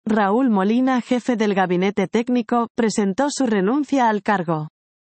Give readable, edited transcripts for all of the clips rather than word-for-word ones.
Raúl Molina, jefe del gabinete técnico, presentó su renuncia al cargo.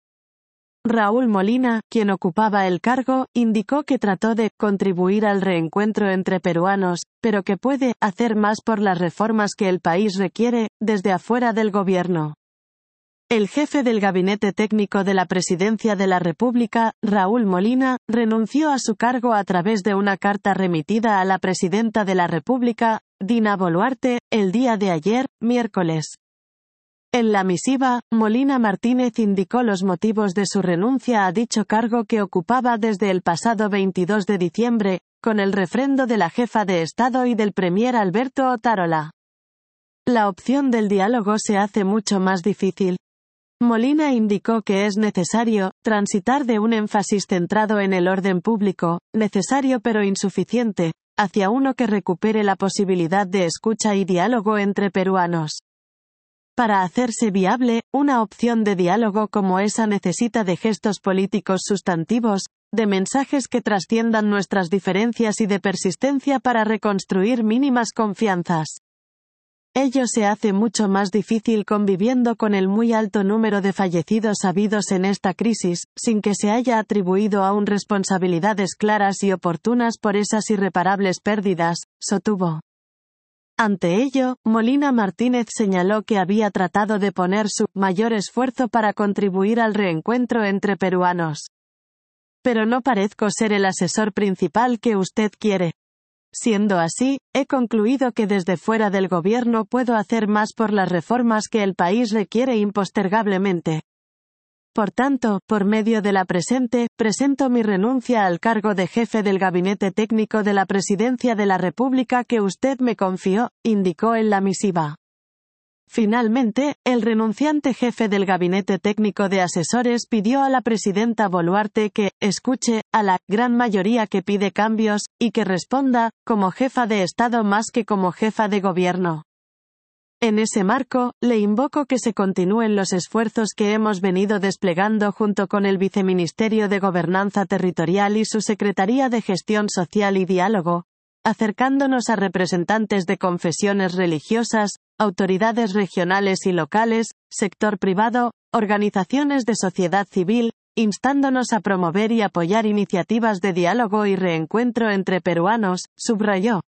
Raúl Molina, quien ocupaba el cargo, indicó que trató de contribuir al reencuentro entre peruanos, pero que puede hacer más por las reformas que el país requiere, desde afuera del gobierno. El jefe del gabinete técnico de la Presidencia de la República, Raúl Molina, renunció a su cargo a través de una carta remitida a la Presidenta de la República, Dina Boluarte, el día de ayer, miércoles. En la misiva, Molina Martínez indicó los motivos de su renuncia a dicho cargo que ocupaba desde el pasado 22 de diciembre, con el refrendo de la jefa de Estado y del premier Alberto Otárola. La opción del diálogo se hace mucho más difícil. Molina indicó que es necesario transitar de un énfasis centrado en el orden público, necesario pero insuficiente, hacia uno que recupere la posibilidad de escucha y diálogo entre peruanos. Para hacerse viable, una opción de diálogo como esa necesita de gestos políticos sustantivos, de mensajes que trasciendan nuestras diferencias y de persistencia para reconstruir mínimas confianzas. Ello se hace mucho más difícil conviviendo con el muy alto número de fallecidos habidos en esta crisis, sin que se haya atribuido aún responsabilidades claras y oportunas por esas irreparables pérdidas, sostuvo. Ante ello, Molina Martínez señaló que había tratado de poner su mayor esfuerzo para contribuir al reencuentro entre peruanos. Pero no parezco ser el asesor principal que usted quiere. Siendo así, he concluido que desde fuera del gobierno puedo hacer más por las reformas que el país requiere impostergablemente. Por tanto, por medio de la presente, presento mi renuncia al cargo de jefe del gabinete técnico de la Presidencia de la República que usted me confió, indicó en la misiva. Finalmente, el renunciante jefe del gabinete técnico de asesores pidió a la presidenta Boluarte que escuche a la gran mayoría que pide cambios, y que responda, como jefa de Estado más que como jefa de gobierno. En ese marco, le invoco que se continúen los esfuerzos que hemos venido desplegando junto con el Viceministerio de Gobernanza Territorial y su Secretaría de Gestión Social y Diálogo, acercándonos a representantes de confesiones religiosas, autoridades regionales y locales, sector privado, organizaciones de sociedad civil, instándonos a promover y apoyar iniciativas de diálogo y reencuentro entre peruanos, subrayó.